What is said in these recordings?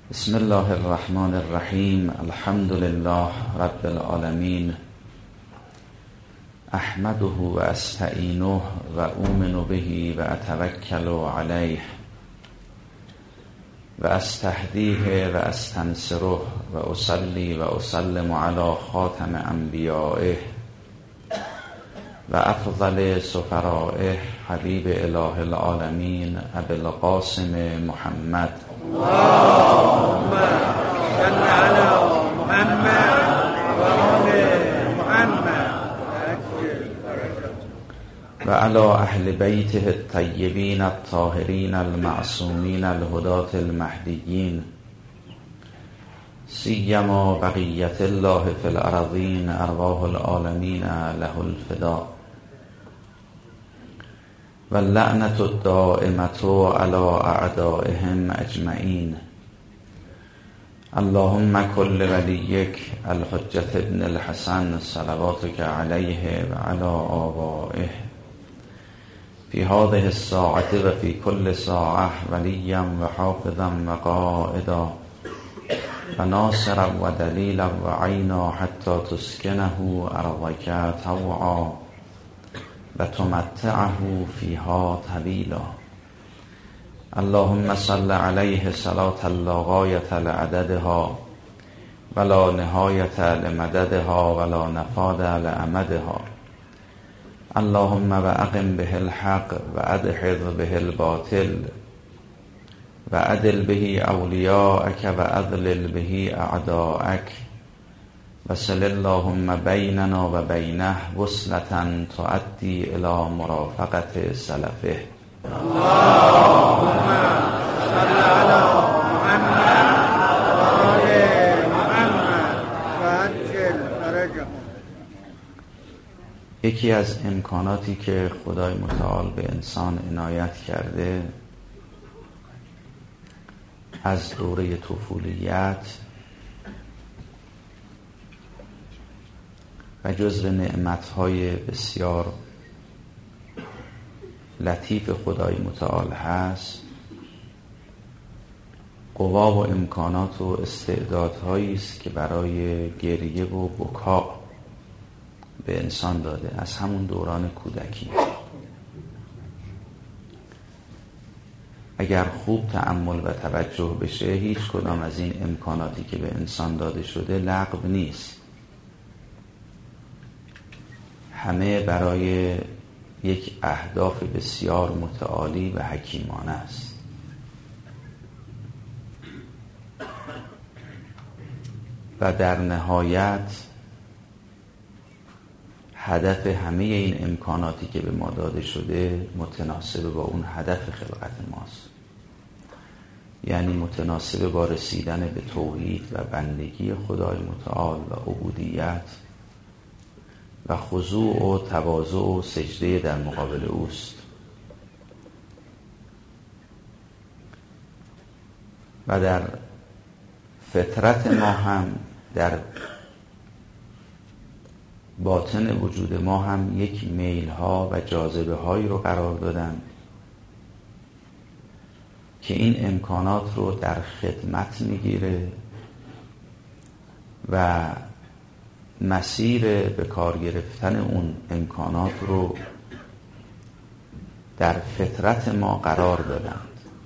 بسم الله الرحمن الرحیم. الحمد لله رب العالمین. احمده و استعینه و اؤمن به و اتوکل علیه و استهدیه و استنصره و اصلی و اسلم علی خاتم انبیائه و افضل سفرائه حبیب اله العالمین ابی القاسم محمد اللهم صل على محمد و آل محمد و علی اهل بیته الطیبین الطاهرین المعصومین الهداة المهدیین سیما بقیت الله فی الارضین ارواح العالمین له الفداء و اللعنة الدائمة علی اعدائهم اجمعین. اللهم کن لولیک الحجة ابن الحسن صلواتک علیه و علی آبائه فی هذه الساعة و فی کل ساعة ولیا و حافظا و قائدا و ناصرا و دلیلا و عینا حتی تسکنه ارضک طوعا و تمتعه فیها طویلا. اللهم صل علیه صلاة لا غایة لعددها ولا نهایة لمددها ولا نفاد لامدها. اللهم و اقم به الحق و ادحض به الباطل و عدل به اولیاءک و اضلل به اعداءک و صل اللهم بیننا و بینه وصلة تؤدی الی مرافقة سلفه. اللهم صل على محمد و آل محمد و عجل فرجهم. یکی از امکاناتی که خدای متعال به انسان عنایت کرده از دوره طفولیت و جزو نعمتهای بسیار لطیف خدای متعال هست، قوا و امکانات و استعدادهایی است که برای گریه و بکا به انسان داده از همون دوران کودکی. اگر خوب تأمل و توجه بشه هیچ کدام از این امکاناتی که به انسان داده شده لغو نیست. همه برای یک اهداف بسیار متعالی و حکیمانه است. و در نهایت هدف همه این امکاناتی که به ما داده شده متناسب با اون هدف خلقت ماست، یعنی متناسب با رسیدن به توحید و بندگی خدای متعال و عبودیت و خضوع و تواضع و سجده در مقابل اوست. و در فطرت ما هم، در باطن وجود ما هم یک میل ها و جاذبه هایی رو قرار دادن که این امکانات رو در خدمت میگیره و مسیر به کار گرفتن اون امکانات رو در فطرت ما قرار دادند.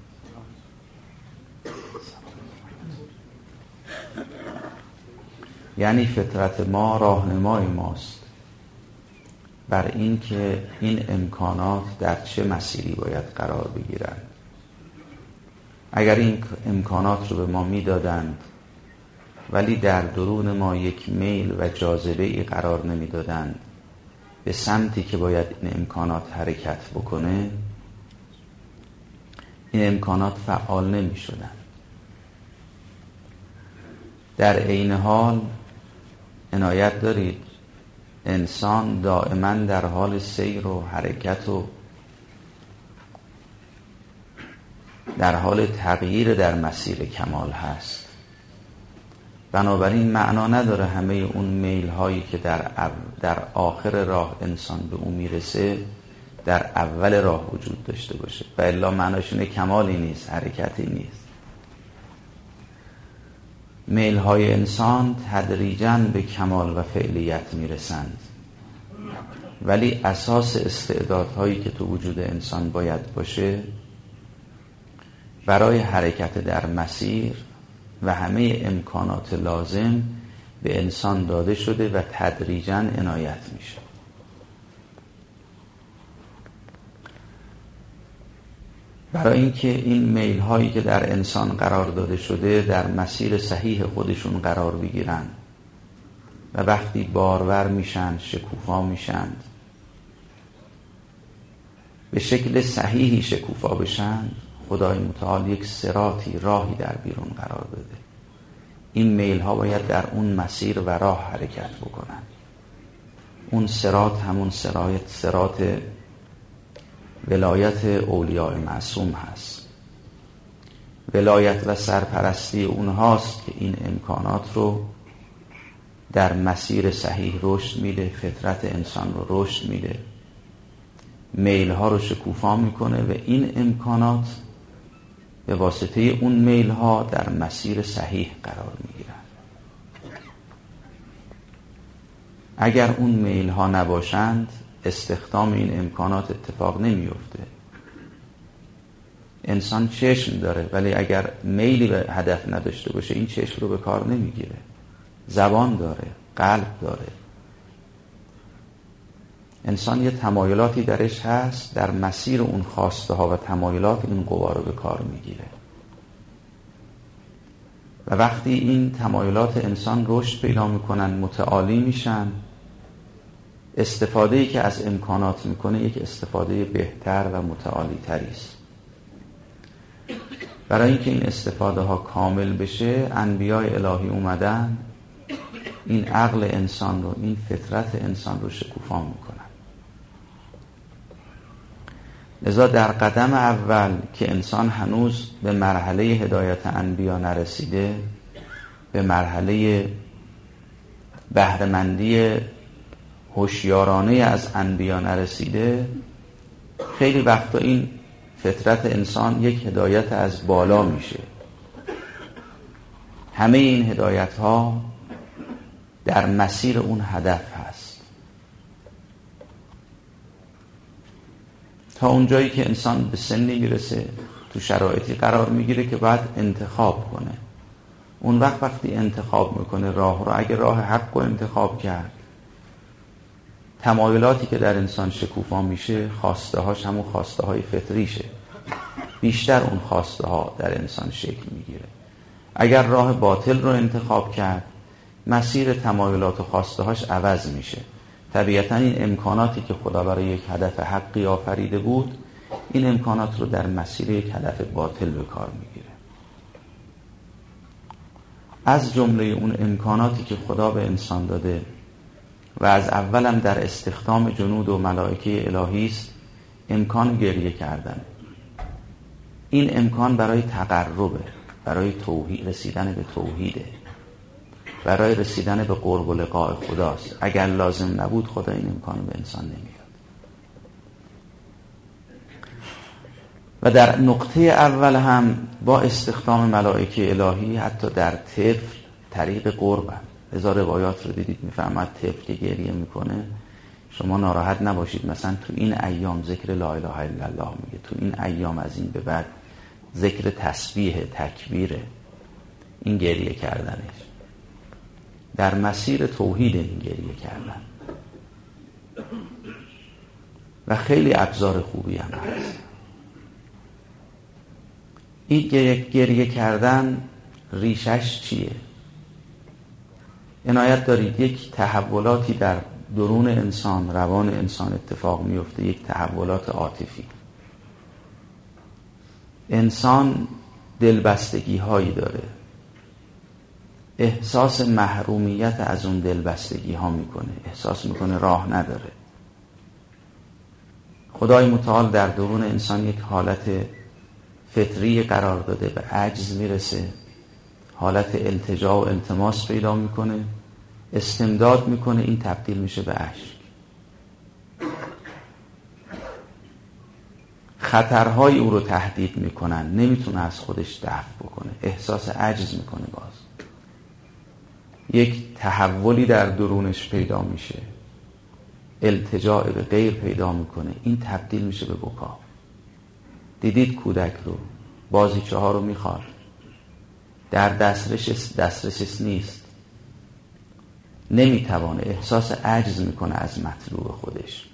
یعنی فطرت ما راهنمای ماست بر این که این امکانات در چه مسیری باید قرار بگیرند. اگر این امکانات رو به ما میدادند ولی در درون ما یک میل و جاذبه ای قرار نمیدادند به سمتی که باید این امکانات حرکت بکنه، این امکانات فعال نمی شدن. در عین حال عنایت دارید انسان دائما در حال سیر و حرکت و در حال تغییر در مسیر کمال هست. بنابراین معنا نداره همه اون میل هایی که در آخر راه انسان به اون میرسه در اول راه وجود داشته باشه و الا معناش اینه کمالی نیست، حرکتی نیست. میل‌های انسان تدریجاً به کمال و فعلیت میرسند، ولی اساس استعدادهایی که تو وجود انسان باید باشه برای حرکت در مسیر و همه امکانات لازم به انسان داده شده و تدریجاً عنایت میشه. برای اینکه این میل هایی که در انسان قرار داده شده در مسیر صحیح خودشون قرار بگیرن و وقتی بارور میشن، شکوفا میشن، به شکل صحیحی شکوفا بشن، خدای متعال یک صراطی، راهی در بیرون قرار بده. این میل ها باید در اون مسیر و راه حرکت بکنن. اون صراط همون صراط ولایت اولیاء معصوم هست. ولایت و سرپرستی اونهاست که این امکانات رو در مسیر صحیح رشد میده، فطرت انسان رو رشد میده، میل ها رو شکوفا میکنه و این امکانات به واسطه اون میل ها در مسیر صحیح قرار میگیرن. اگر اون میل ها نباشند استخدام این امکانات اتفاق نمیفته. انسان چشم داره ولی اگر میلی به هدف نداشته باشه این چشم رو به کار نمیگیره. زبان داره، قلب داره. انسان یه تمایلاتی درش هست، در مسیر اون خواسته ها و تمایلات این قوا رو به کار میگیره و وقتی این تمایلات انسان رشد پیدا میکنن، متعالی میشن، استفاده‌ای که از امکانات میکنه یک استفاده بهتر و متعالی تری است. برای اینکه این استفاده ها کامل بشه انبیاء الهی اومدن این عقل انسان رو، این فطرت انسان رو شکوفا میکنن. لذا در قدم اول که انسان هنوز به مرحله هدایت انبیا نرسیده، به مرحله بهره‌مندی هوشیارانه از انبیا نرسیده، خیلی وقتا این فطرت انسان یک هدایت از بالا میشه. همه این هدایت ها در مسیر اون هدف هست تا اونجایی که انسان به سنی میرسه، تو شرایطی قرار میگیره که باید انتخاب کنه. اون وقتی انتخاب میکنه راه رو، اگه راه حق رو انتخاب کرد، تمایلاتی که در انسان شکوفا میشه خواسته هاش همون خواسته های فطریشه، بیشتر اون خواسته ها در انسان شکل میگیره. اگر راه باطل رو انتخاب کرد مسیر تمایلات و خواسته هاش عوض میشه. طبیعتا این امکاناتی که خدا برای یک هدف حقی آفریده بود این امکانات رو در مسیر یک هدف باطل به کار میگیره. از جمله اون امکاناتی که خدا به انسان داده و از اولم در استخدام جنود و ملائکه الهی است امکان گریه کردن. این امکان برای تقربه، برای توحید، رسیدن به توحیده، برای رسیدن به قرب و لقاء خداست. اگر لازم نبود خدا این امکان به انسان نمیداد. و در نقطه اول هم با استخدام ملائکه الهی حتی در طفل طریق قرب هم. لذا روایات رو دیدید میفهمد طفل که گریه میکنه شما ناراحت نباشید، مثلا تو این ایام ذکر لا اله الا الله میگه، تو این ایام از این به بعد ذکر تسبیح، تکبیره. این گریه کردنش در مسیر توحید، این گریه کردن و خیلی ابزار خوبی هم هست. این گریه کردن ریشش چیه؟ عنایت دارید یک تحولاتی در درون انسان، روان انسان اتفاق میفته، یک تحولات عاطفی. انسان دلبستگی هایی داره، احساس محرومیت از اون دلبستگی ها میکنه، احساس میکنه راه نداره. خدای متعال در درون انسان یک حالت فطری قرار داده، به عجز میرسه، حالت التجا و التماس پیدا میکنه، استمداد میکنه، این تبدیل میشه به اشک. خطرهای او رو تهدید میکنن، نمیتونه از خودش دفع بکنه، احساس عجز میکنه. باز یک تحولی در درونش پیدا میشه، التجاء به غیر پیدا میکنه، این تبدیل میشه به بکا. دیدید کودک رو، بازیچه ها رو میخواد، در دسترسش نیست، نمیتوانه، احساس عجز میکنه از مطلوب خودش،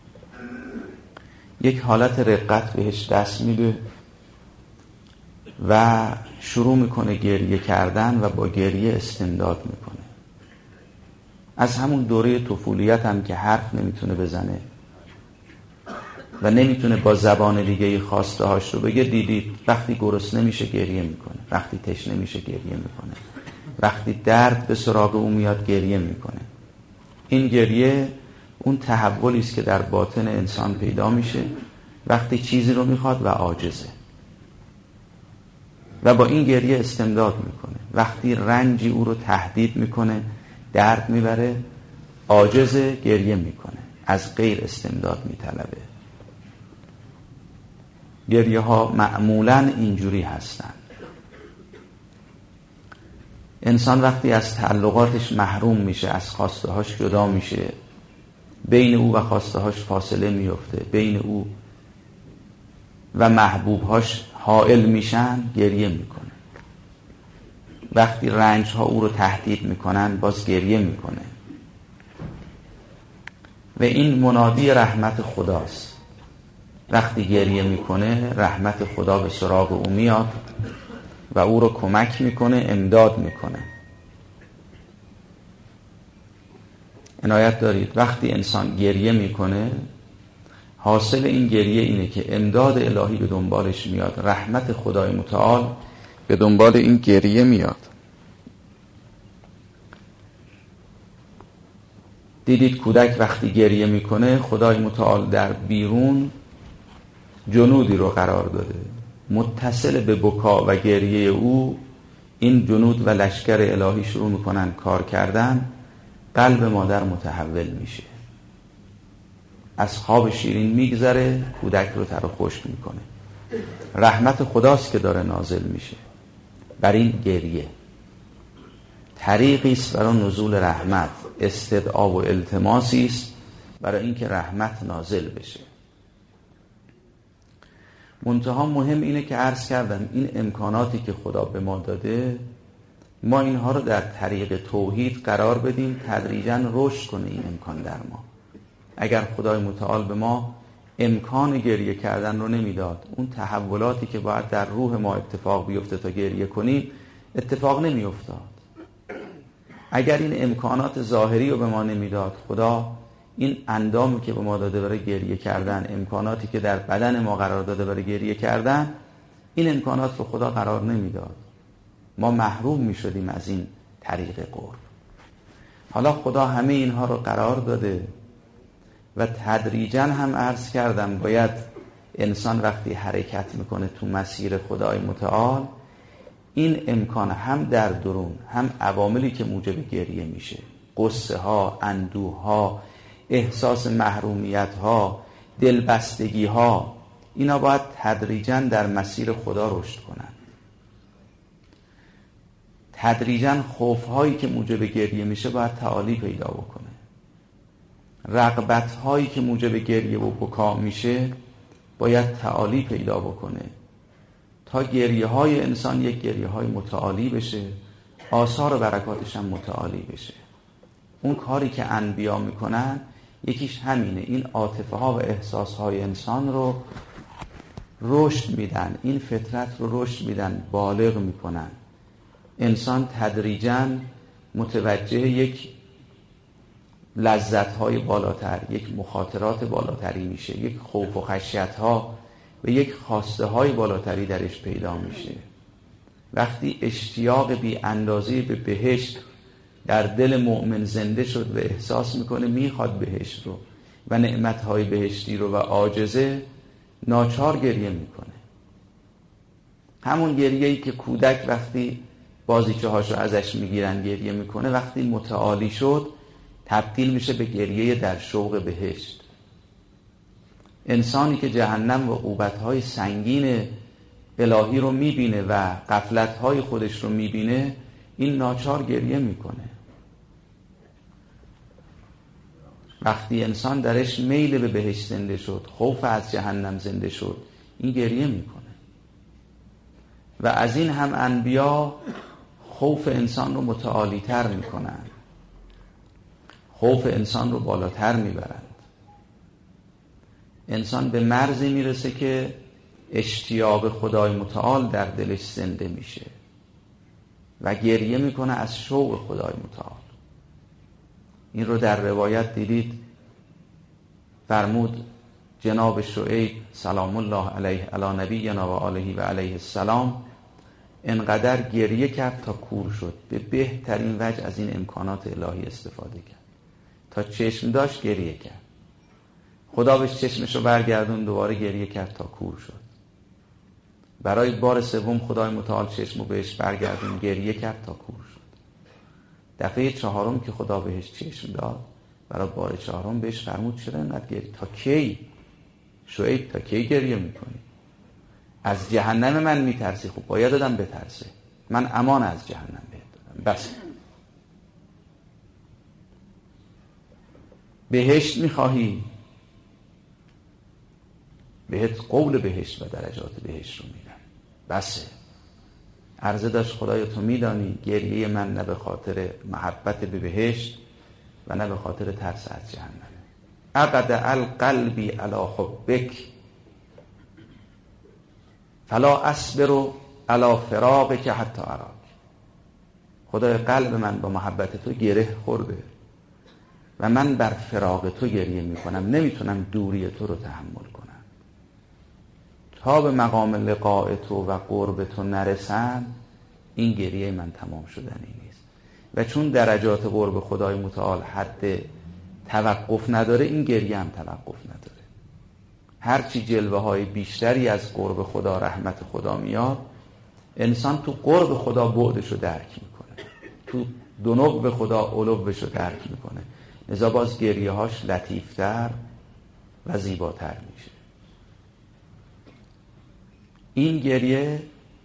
یک حالت رقت بهش دست میده و شروع میکنه گریه کردن و با گریه استمداد میکنه. از همون دوره طفولیت هم که حرف نمیتونه بزنه و نمیتونه با زبان دیگه خواسته هاش رو بگه، دیدید وقتی گرسنه میشه گریه میکنه، وقتی تشنه میشه گریه میکنه، وقتی درد به سراغ او میاد گریه میکنه. این گریه اون تحولی است که در باطن انسان پیدا میشه وقتی چیزی رو میخواد و عاجزه و با این گریه استمداد میکنه. وقتی رنجی او رو تهدید میکنه، درد میبره، عاجزه، گریه میکنه، از غیر استمداد میطلبه. گریه ها معمولاً اینجوری هستن. انسان وقتی از تعلقاتش محروم میشه، از خواسته هاش جدا میشه، بین او و خواسته هاش فاصله میفته، بین او و محبوب هاش حائل میشن، گریه میکنه. وقتی رنج ها او رو تهدید میکنن، باز گریه میکنه. و این منادی رحمت خداست. وقتی گریه میکنه، رحمت خدا به سراغ او میاد و او رو کمک میکنه، امداد میکنه. عنایت دارید وقتی انسان گریه میکنه، حاصل این گریه اینه که امداد الهی به دنبالش میاد، رحمت خدای متعال به دنبال این گریه میاد. دیدید کودک وقتی گریه میکنه، خدای متعال در بیرون جنودی رو قرار داده، متصل به بکا و گریه او این جنود و لشکر الهی شروع میکنن کار کردن. قلب مادر متحول میشه، از خواب شیرین میگذره، کودک رو تر و خشک میکنه. رحمت خداست که داره نازل میشه بر این گریه. طریقی است برای نزول رحمت، استدعا و التماسی است برای اینکه رحمت نازل بشه. منتها مهم اینه که عرض کردم این امکاناتی که خدا به ما داده، ما اینها رو در طریق توحید قرار بدیم، تدریجاً رشد کنه این امکان در ما. اگر خدای متعال به ما امکان گریه کردن رو نمیداد، اون تحولاتی که باید در روح ما اتفاق بیفته تا گریه کنیم اتفاق نمیافتاد. اگر این امکانات ظاهری رو به ما نمیداد، خدا این اندامی که به ما داده برای گریه کردن، امکاناتی که در بدن ما قرار داده برای گریه کردن، این امکانات رو خدا قرار نمیداد، ما محروم میشدیم از این طریق قرب. حالا خدا همه اینها رو قرار داده و تدریجاً هم عرض کردم باید انسان وقتی حرکت میکنه تو مسیر خدای متعال، این امکان هم در درون، هم عواملی که موجب گریه میشه، غصه ها، اندوه ها، احساس محرومیت ها، دلبستگی ها، اینا باید تدریجاً در مسیر خدا رشد کنن. تدریجاً خوف هایی که موجب گریه میشه باید تعالی پیدا بکنه. رغبت هایی که موجب گریه و بکا میشه باید تعالی پیدا بکنه تا گریه های انسان یک گریه های متعالی بشه، آثار و برکاتش هم متعالی بشه. اون کاری که انبیا میکنن یکیش همینه، این عاطفه ها و احساس های انسان رو رشد میدن، این فطرت رو رشد میدن، بالغ میکنن. انسان تدریجاً متوجه یک لذت‌های بالاتر، یک مخاطرات بالاتری میشه، یک خوف و خشیت‌ها و یک خواسته‌های بالاتری درش پیدا میشه. وقتی اشتیاق بی اندازه به بهشت در دل مؤمن زنده شد و احساس میکنه میخواد بهشت رو و نعمت‌های بهشتی رو و عاجزه، ناچار گریه میکنه. همون گریه‌ای که کودک وقتی بازیچه هاشو ازش میگیرن گریه میکنه، وقتی متعالی شد تبدیل میشه به گریه در شوق بهشت. انسانی که جهنم و عقوبت‌های سنگین الهی رو میبینه و غفلت‌های خودش رو میبینه، این ناچار گریه میکنه. وقتی انسان درش میل به بهشت زنده شد، خوف از جهنم زنده شد، این گریه میکنه. و از این هم انبیا خوف انسان رو متعالی تر میکنن، خوف انسان رو بالاتر میبرند. انسان به مرزی میرسه که اشتیاق خدای متعال در دلش زنده میشه و گریه میکنه از شوق خدای متعال. این رو در روایت دیدید، فرمود جناب شعیب سلام الله علیه علی نبینا و آله و علیه السلام انقدر گریه کرد تا کور شد. به بهترین وجه از این امکانات الهی استفاده کرد. تا چشم داشت گریه کرد، خدا بهش چشمش رو برگردون، دوباره گریه کرد تا کور شد. برای بار سوم خدای متعال چشم رو بهش برگردون، گریه کرد تا کور شد. دفعه چهارم که خدا بهش چشم داد، برای بار چهارم بهش فرمود چرا اینقدر گریه؟ تا کی شعیب، تا کی گریه میکنی؟ از جهنم من میترسی؟ خب باید آدم بترسه، من امان از جهنم بهت دادم. بس بهشت میخواهی؟ بهت قول بهشت و درجات بهشت رو میدن. بسه. عرضه داشت خدایا تو میدانی گریه من نه به خاطر محبت به بهشت و نه به خاطر ترس از جهنم. عقد القلبی علی حبک فلا اصبر علی فراقک حتی اراک. خدای قلب من با محبت تو گره خورده و من بر فراق تو گریه میکنم، نمیتونم دوری تو رو تحمل کنم. تا به مقام لقاء تو و قرب تو نرسم این گریه من تمام شدنی نیست. و چون درجات قرب خدای متعال حد توقف نداره، این گریه هم توقف نداره. هرچی جلوه های بیشتری از قرب خدا، رحمت خدا میاد، انسان تو قرب خدا بعدش رو درک میکنه، تو دنوب به خدا علوبش رو درک میکنه. لذا باز گریه هاش لطیفتر و زیباتر میشه. این گریه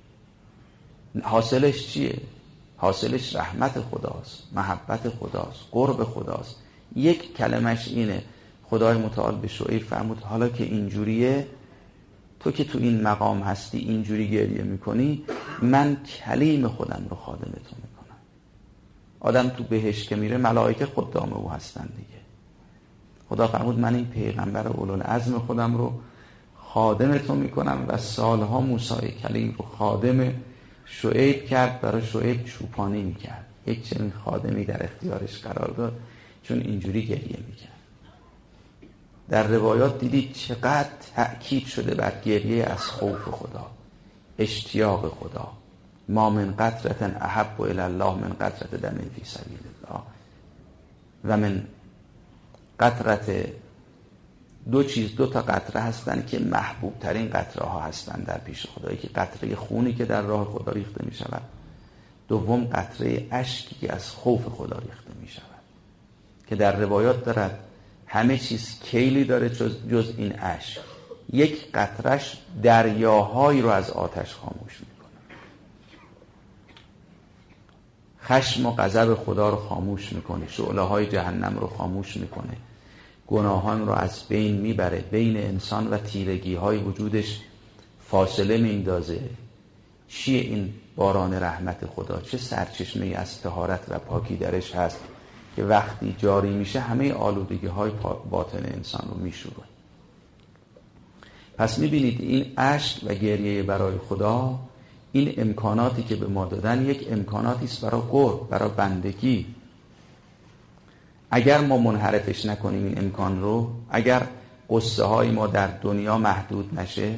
حاصلش چیه؟ حاصلش رحمت خداست، محبت خداست، قرب خداست. یک کلمش اینه. خدای متعال به شعیب فرمود حالا که اینجوریه، تو که تو این مقام هستی اینجوری گریه میکنی، من کلیم خودم رو خادم تو میکنم. آدم تو بهشت که میره ملائکه خدام او هستن دیگه. خدا فرمود من این پیغمبر اولوالعزم خودم رو خادم تو میکنم و سالها موسی کلیم رو خادم شعیب کرد، برای شعیب چوپانی میکرد. یک چنین خادمی در اختیارش قرار داد چون اینجوری گریه میکرد. در روایات دیدید چقدر تأکید شده بر گریه از خوف خدا، اشتیاق خدا. ما من قطرة احب الی الله من قطرة دم فی سبیل الله. و من قطرة، دو تا قطره هستن که محبوب ترین قطره ها هستن در پیش خدا. یکی قطره خونی که در راه خدا ریخته می شود، دوم قطره اشکی که از خوف خدا ریخته می شود، که در روایات دارد همه چیز کیلی داره جز این اشک. یک قطرش دریاهایی رو از آتش خاموش میکنه. خشم و غضب خدا رو خاموش میکنه، شعله های جهنم رو خاموش میکنه، گناهان رو از بین میبره، بین انسان و تیرگی های وجودش فاصله میندازه. چیه این باران رحمت خدا؟ چه سرچشمه‌ای از طهارت و پاکی درش هست که وقتی جاری میشه همه آلودگی های باطن انسان رو میشوره. پس میبینید این اشک و گریه برای خدا، این امکاناتی که به ما دادن یک امکاناتی است برای قرب، برای بندگی. اگر ما منحرفش نکنیم این امکان رو، اگر قصه های ما در دنیا محدود نشه،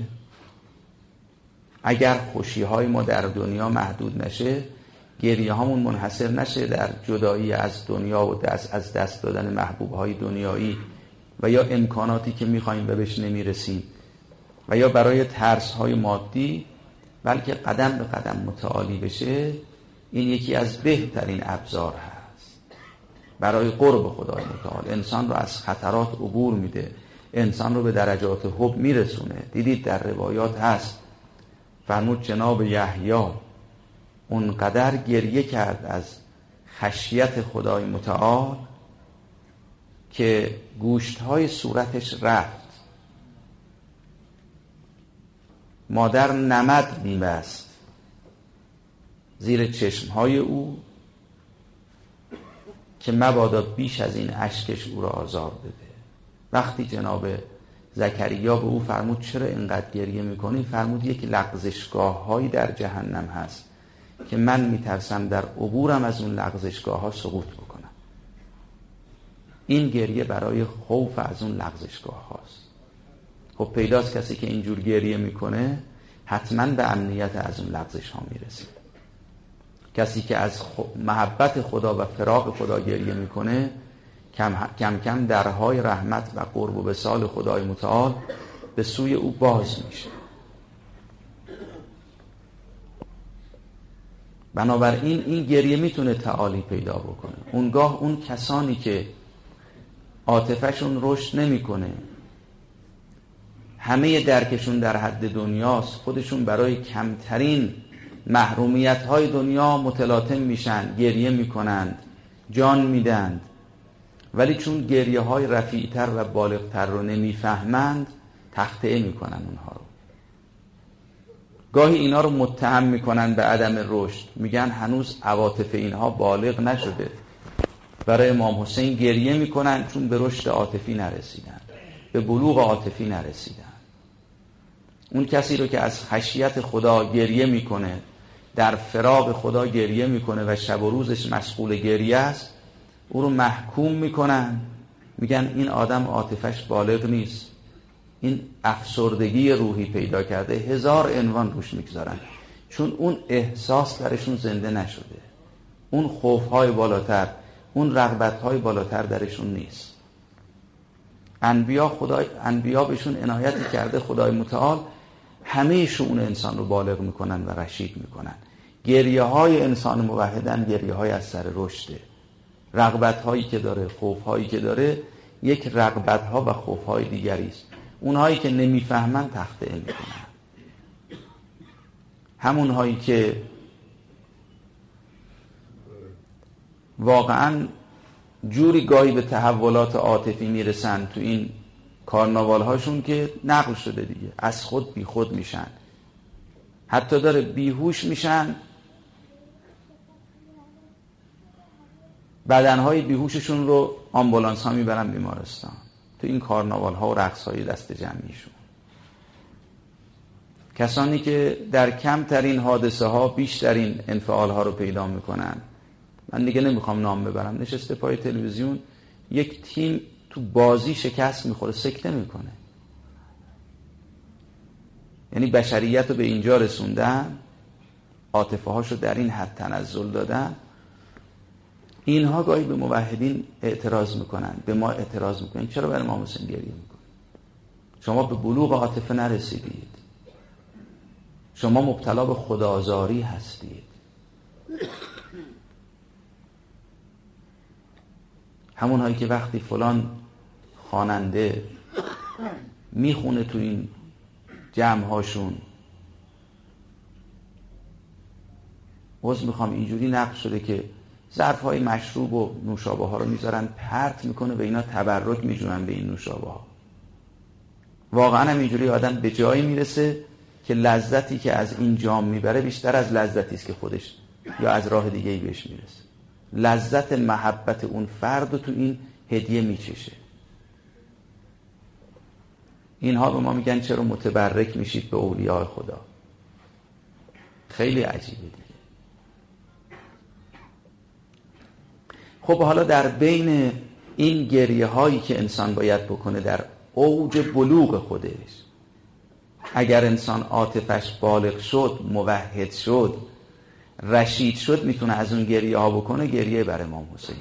اگر خوشی های ما در دنیا محدود نشه، گریه هامون منحصر نشه در جدایی از دنیا و از دست دادن محبوب های دنیایی و یا امکاناتی که میخواییم بهش نمیرسیم و یا برای ترس های مادی، بلکه قدم به قدم متعالی بشه. این یکی از بهترین ابزار هست برای قرب خدای متعال. انسان رو از خطرات عبور میده، انسان رو به درجات حب میرسونه. دیدید در روایات هست، فرمود جناب یحیی اونقدر گریه کرد از خشیت خدای متعال که گوشت‌های صورتش رفت، مادر نمد می‌بست زیر چشم‌های او که مبادا بیش از این اشکش او را آزار بده. وقتی جناب زکریا به او فرمود چرا اینقدر گریه میکنی؟ فرمود یک لغزشگاه هایی در جهنم هست که من میترسم در عبورم از اون لغزشگاه ها سقوط بکنم. این گریه برای خوف از اون لغزشگاه هاست. خب پیداست کسی که اینجور گریه میکنه حتما به امنیت از اون لغزش ها میرسه. کسی که از محبت خدا و فراق خدا گریه میکنه کم کم درهای رحمت و قرب و وصال خدای متعال به سوی او باز میشه. بنابراین این گریه میتونه تعالی پیدا بکنه. اونگاه اون کسانی که عاطفه‌شون رشد نمیکنه، همه درکشون در حد دنیاست، خودشون برای کمترین محرومیت‌های دنیا متلاطم میشن، گریه میکنند، جان میدند، ولی چون گریه‌های رفیع‌تر و بالغ‌تر رو نمیفهمند تخطئه میکنن اونها رو. گاهی اینا رو متهم میکنن به عدم رشد، میگن هنوز عواطف اینها بالغ نشده. برای امام حسین گریه میکنن چون به رشد عاطفی نرسیدن، به بلوغ عاطفی نرسیدن. اون کسی رو که از خشیت خدا گریه میکنه، در فراق خدا گریه میکنه و شب و روزش مشغول گریه است، او رو محکوم میکنن، میگن این آدم عاطفش بالغ نیست، این افسردگی روحی پیدا کرده، هزار عنوان روش میگذارن، چون اون احساس درشون زنده نشده، اون خوفهای بالاتر، اون رغبتهای بالاتر درشون نیست. انبیا بهشون عنایتی کرده خدای متعال، همه شؤون انسان رو بالغ میکنن و رشید میکنن. گریه های انسان موحدن گریه های از سر رشده. رغبت هایی که داره، خوف هایی که داره، یک رغبت ها و خوف های دیگری است. اونهایی که نمیفهمن تخطئه میکنن. همون هایی که واقعا جوری گاهی به تحولات عاطفی میرسن تو این کارناوال هاشون که نقل شده دیگه، از خود بی خود میشن، حتی داره بیهوش میشن، بدنهای بیهوششون رو آمبولانس ها میبرن بیمارستان تو این کارناوال ها و رقص های دست جمعیشون. کسانی که در کمترین حادثه ها بیشترین انفعال ها رو پیدا میکنن، من دیگه نمیخوام نام ببرم، نشسته پای تلویزیون یک تیم تو بازی شکست میخوره، سکته میکنه. یعنی بشریت رو به اینجا رسوندن، عاطفه هاشو در این حد تنزل دادن. اینها گاهی به موحدین اعتراض میکنن، به ما اعتراض میکنن، چرا برای امام حسین گریه میکنن؟ شما به بلوغ عاطفه نرسیدید، شما مبتلا به خدازاری هستید. همون هایی که وقتی فلان خواننده میخونه تو این جمع هاشون، عذر میخوام اینجوری نقل شده که ظرف های مشروب و نوشابه ها رو میذارن پرت میکنه و اینا تبرک میجونن به این نوشابه ها. واقعا هم اینجوری آدم به جایی میرسه که لذتی که از این جام میبره بیشتر از لذتی است که خودش یا از راه دیگه ای بهش میرسه. لذت محبت اون فرد رو تو این هدیه میچشه. اینها به ما میگن چرا متبرک میشید به اولیاء خدا. خیلی عجیبه دیگه. خب حالا در بین این گریه هایی که انسان باید بکنه در اوج بلوغ خودش، اگر انسان عاطفش بالغ شد، موحد شد، رشید شد، میتونه از اون گریه ها بکنه. گریه بر امام حسینه.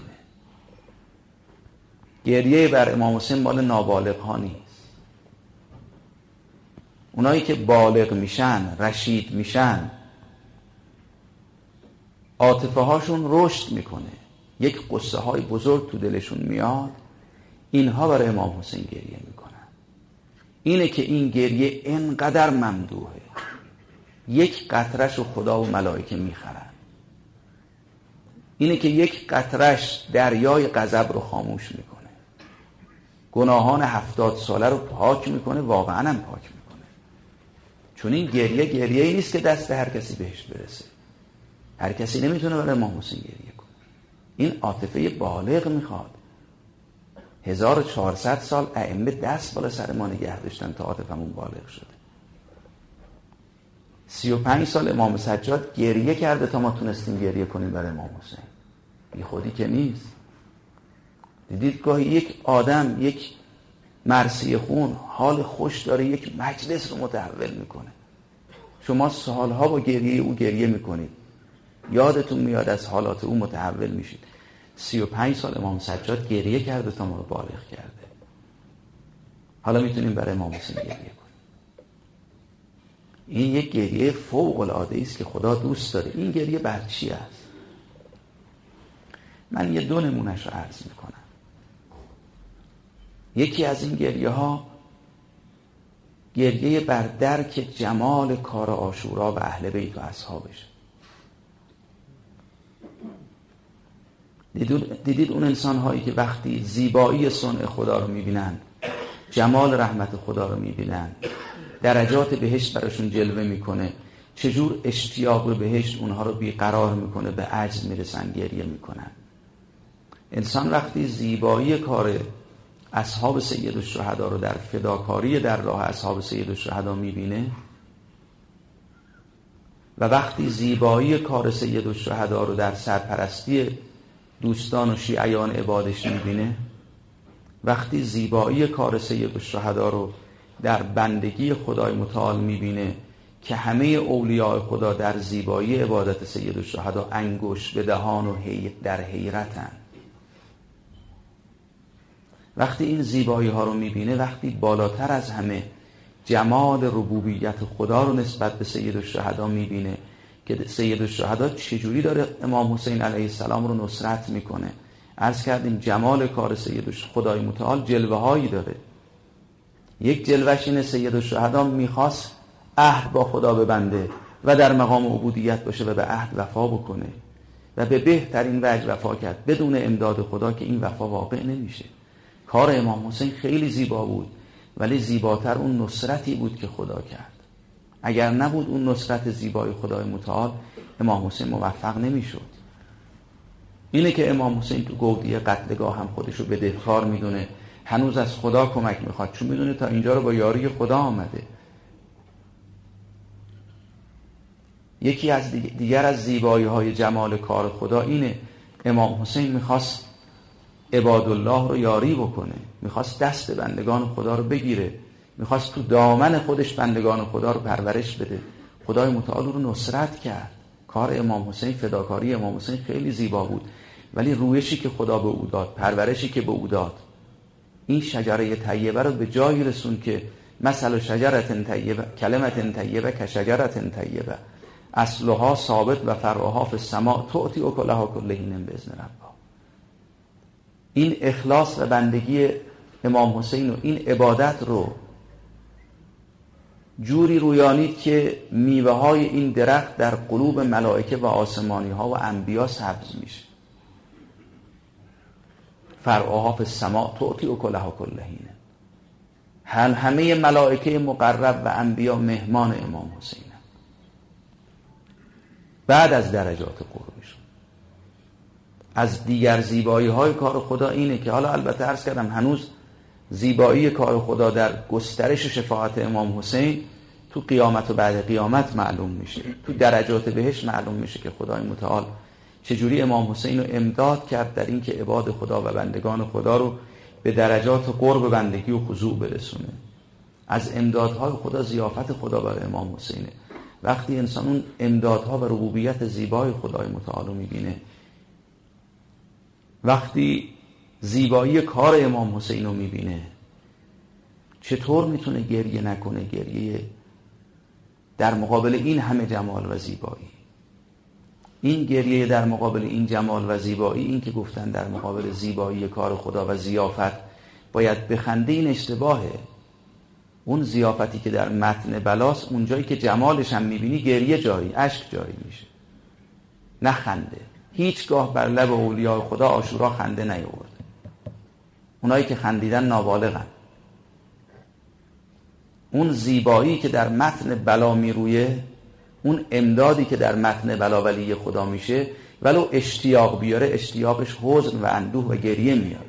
گریه بر امام حسین مال نابالغ ها نیست. اونایی که بالغ میشن، رشید میشن، عاطفه هاشون رشد میکنه، یک قصه های بزرگ تو دلشون میاد، اینها برای امام حسین گریه میکنن. اینه که این گریه انقدر ممدوحه، یک قطرش رو خدا و ملائکه میخرن. اینه که یک قطرش دریای غضب رو خاموش میکنه. گناهان 70 ساله رو پاک میکنه، واقعا هم پاک میکنه. چون این گریه‌ای نیست که دست هر کسی بهش برسه. هر کسی نمیتونه برای امام حسین گریه کنه. این عاطفه بالغ میخواد. 1400 سال ائمه دست بالا سر ما نگه داشتن تا عاطفمون بالغ شده. 35 سال امام سجاد گریه کرده تا ما تونستیم گریه کنیم برای امام حسین. بی خودی که نیست. دیدید گاهی یک آدم، یک مرثیه خون حال خوش داره، یک مجلس رو متحول میکنه. شما سالها با گریه او گریه میکنید، یادتون میاد از حالات او متحول میشید. 35 سال امام سجاد گریه کرده تا ما رو بالغ کرده. حالا میتونیم برای امام حسین گریه کنیم. این یک گریه فوق العاده است که خدا دوست داره. این گریه بر چی است؟ من یه 2 نمونهش رو عرض میکنم. یکی از این گریه ها گریه بر درک جمال کار عاشورا و اهل بیت و اصحابش. دیدید اون انسان هایی که وقتی زیبایی صنع خدا رو میبینن، جمال رحمت خدا رو میبینن، درجات بهشت براشون جلوه میکنه، چجور اشتیاق به بهشت اونها رو بیقرار میکنه، به عجز میرسن، گریه میکنن. انسان وقتی زیبایی کار اصحاب سید الشهدا رو در فداکاری در راه اصحاب سید الشهدا میبینه و وقتی زیبایی کار سید الشهدا رو در سرپرستی دوستان و شیعیان عبادش میبینه، وقتی زیبایی کار سید الشهدا رو در بندگی خدای متعال میبینه که همه اولیاء خدا در زیبایی عبادت سید الشهدا انگشت به دهان و در حیرتن. وقتی این زیبایی ها رو میبینه، وقتی بالاتر از همه جمال ربوبیت خدا رو نسبت به سید الشهدا میبینه که سید الشهدا چجوری داره امام حسین علیه السلام رو نصرت میکنه. عرض کردیم جمال کار سید خدای متعال جلوه هایی داره. یک جلوهش اینه سید الشهدا میخواست عهد با خدا ببنده و در مقام عبودیت باشه و به عهد وفا بکنه و به بهترین وجه وفا کرد بدون امداد خدا که این وفا واقع نمیشه. کار امام حسین خیلی زیبا بود، ولی زیباتر اون نصرتی بود که خدا کرد. اگر نبود اون نصرت زیبای خدای متعال، امام حسین موفق نمیشد. اینه که امام حسین تو گودی قتلگاه هم خودشو بدهکار میدونه، هنوز از خدا کمک میخواد، چون میدونه تا اینجا رو با یاری خدا آمده. یکی از دیگر از زیبایی های جمال کار خدا اینه امام حسین میخواست عبادالله رو یاری بکنه، میخواست دست بندگان خدا رو بگیره، میخواست تو دامن خودش بندگان خدا رو پرورش بده. خدای متعال رو نصرت کرد. کار امام حسین، فداکاری امام حسین خیلی زیبا بود، ولی رویشی که خدا به او داد، پرورشی که به او داد، این شجره طیبه رو به جایی رسون که مثل شجره طیبه کلمه طیبه که شجره طیبه اصلها ثابت و فرعها فی السماء تؤتی اکلها کل حین باذن ربها. این اخلاص و بندگی امام حسین و این عبادت رو جوری رویانید که میوه های این درخت در قلوب ملائکه و آسمانی ها و انبیا سبز میشه. فرعها فی السماء تؤتی اکلها کل حین. همه ملائکه مقرب و انبیا مهمان امام حسین هم. بعد از درجات قربشون از دیگر زیبایی های کار خدا اینه که حالا البته عرض کردم هنوز زیبایی کار خدا در گسترش شفاعت امام حسین تو قیامت و بعد قیامت معلوم میشه، تو درجات بهش معلوم میشه که خدای متعال چجوری امام حسین رو امداد کرد در این که عباد خدا و بندگان خدا رو به درجات قرب بندگی و خضوع برسونه. از امدادهای خدا ضیافت خدا برای امام حسینه. وقتی انسان اون امدادها و ربوبیت زیبای خدای متعال رو میبینه، وقتی زیبایی کار امام حسین رو میبینه، چطور میتونه گریه نکنه؟ گریه در مقابل این همه جمال و زیبایی. این گریه در مقابل این جمال و زیبایی، این که گفتن در مقابل زیبایی کار خدا و ضیافت باید بخنده، این اشتباهه. اون ضیافتی که در متن بلاست، اونجایی که جمالش هم میبینی گریه جاری، اشک جاری میشه، نه خنده. هیچگاه بر لب اولیاء خدا عاشورا خنده نیاورده. اونایی که خندیدن نابالغن. اون زیبایی که در متن بلا میرویه، اون امدادی که در متن بلا ولی خدا میشه، ولو اشتیاق بیاره، اشتیاقش حزن و اندوه و گریه میاره.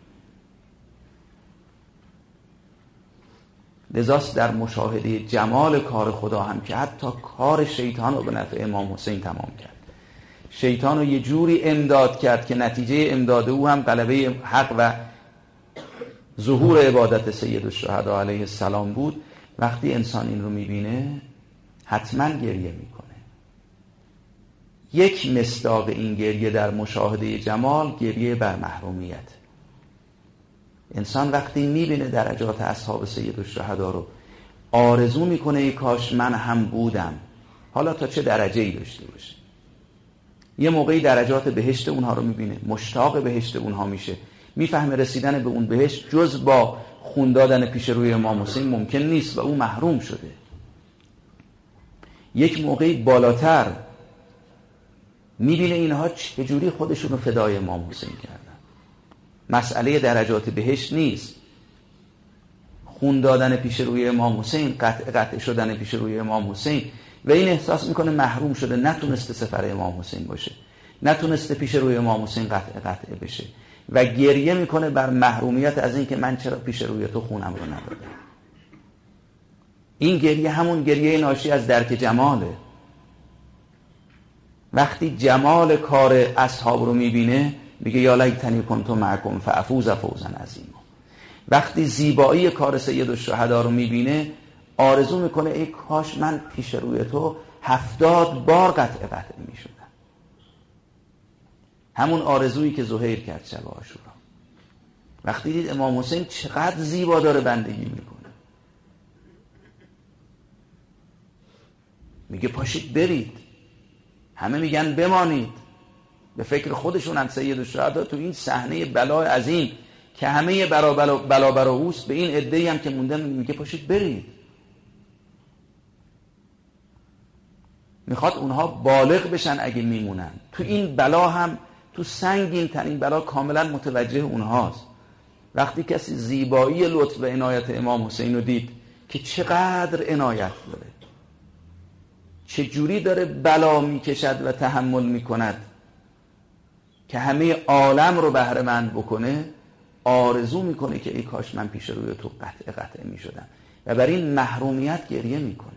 لذاست در مشاهده جمال کار خدا هم که حتی کار شیطان رو به نفع امام حسین تمام کرد. شیطان رو یه جوری امداد کرد که نتیجه امداد او هم غلبه حق و ظهور عبادت سید الشهدا علیه السلام بود. وقتی انسان این رو میبینه حتما گریه میکنه. یک مصداق این گریه در مشاهده جمال، گریه بر محرومیت. انسان وقتی میبینه درجات اصحاب سید الشهدا رو آرزو میکنه ای کاش من هم بودم، حالا تا چه درجه‌ای داشته باشه. یه موقعی درجات بهشت اونها رو میبینه، مشتاق بهشت اونها میشه، میفهمه رسیدن به اون بهشت جز با خون دادن پیش روی امام حسین ممکن نیست و او محروم شده. یک موقعی بالاتر میبینه اینها چجوری خودشون رو فدای امام حسین کردن. مسئله درجات بهشت نیست، خون دادن پیش روی امام حسین، قطع شدن پیش روی امام حسین، و این احساس میکنه محروم شده، نتونسته سفر امام حسین باشه، نتونسته پیش روی امام حسین قطع بشه و گریه میکنه بر محرومیت از این که من چرا پیش روی تو خونم رو ندادم. این گریه همون گریه ناشی از درک جماله. وقتی جمال کار اصحاب رو میبینه میگه یا لیتنی کنت معکم فافوز فوزا عظیما. وقتی زیبایی کار سید الشهدا رو میبینه آرزو میکنه ای کاش من پیش روی تو 70 بار قطع میشدم. همون آرزویی که زهیر کرد شب عاشورا، وقتی دید امام حسین چقدر زیبا داره بندگی میکنه، میگه پاشید برید. همه میگن بمانید، به فکر خودشونن. سید الشهدا تو این صحنه بلا عظیم که همه بلا برا اوست، به این عده‌ای هم که موندن میگه پاشید برید. میخواد اونها بالغ بشن اگه میمونن. تو این بلا هم، تو سنگین ترین بلا، کاملا متوجه اونهاست. وقتی کسی زیبایی لطف و عنایت امام حسین رو دید که چقدر عنایت داره، چه جوری داره بلا میکشد و تحمل میکند که همه عالم رو بهره مند بکنه، آرزو میکنه که ای کاش من پیش روی تو قطع میشدم و بر این محرومیت گریه میکنه.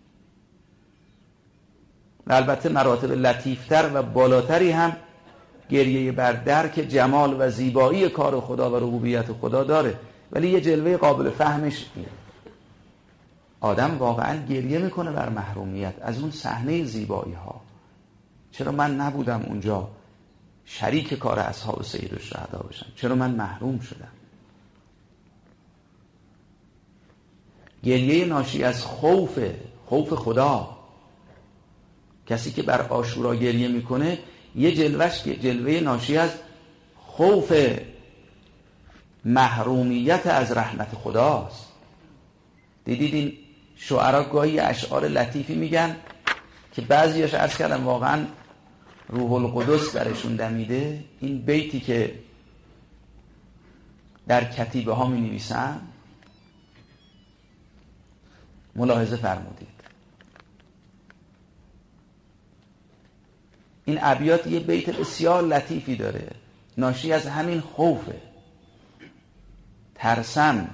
و البته مراتب لطیفتر و بالاتری هم گریه بر درک جمال و زیبایی کار خدا و ربوبیت خدا داره، ولی یه جلوه قابل فهمش اینه. آدم واقعا گریه میکنه بر محرومیت از اون صحنه زیبایی ها. چرا من نبودم اونجا شریک کار اصحاب سید الشهدا بشم؟ چرا من محروم شدم؟ گریه ناشی از خوف خدا. کسی که بر عاشورا گریه میکنه یه جلوه ناشی از خوف محرومیت از رحمت خداست. دیدید این شعرا گاهی اشعار لطیفی میگن که بعضیاش عرض کردم واقعا روح القدس درشون دمیده. این بیتی که در کتیبه ها می نویسن ملاحظه فرمودید. این ابیات یه بیت بسیار لطیفی داره، ناشی از همین خوفه. ترسم